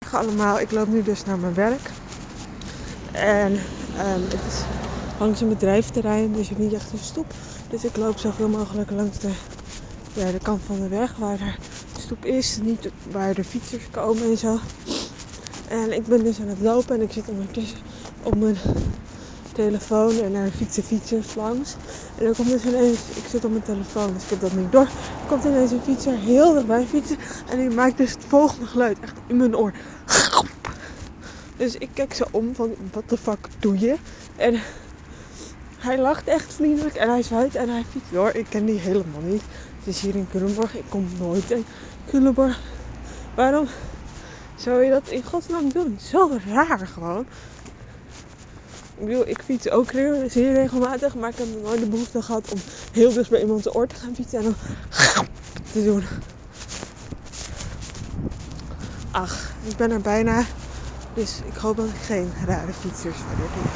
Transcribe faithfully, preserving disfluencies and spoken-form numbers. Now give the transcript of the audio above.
Goedemorgen allemaal, ik loop nu dus naar mijn werk. En um, het is langs een bedrijventerrein, dus je hebt niet echt een stoep. Dus ik loop zoveel mogelijk langs de, ja, de kant van de weg waar de stoep is. Niet waar de fietsers komen en zo. En ik ben dus aan het lopen en ik zit ondertussen op mijn telefoon en er fietsen fietsers langs. En dan komt dus ineens, ik zit op mijn telefoon dus ik heb dat niet door. Er komt ineens een fietser heel dichtbij fietsen en die maakt dus het volgende geluid echt in mijn oor. Dus ik kijk zo om van, wat de fuck doe je? En hij lacht echt vriendelijk en hij zwaait en hij fietst door. Ik ken die helemaal niet. Het is hier in Culemborg, ik kom nooit in Culemborg. Waarom zou je dat in godsnaam doen? Zo raar gewoon. Ik bedoel, ik fiets ook zeer regelmatig, maar ik heb nog nooit de behoefte gehad om heel dicht bij iemands oor te gaan fietsen en dan te doen. Ach, ik ben er bijna, dus ik hoop dat ik geen rare fietsers verder doe.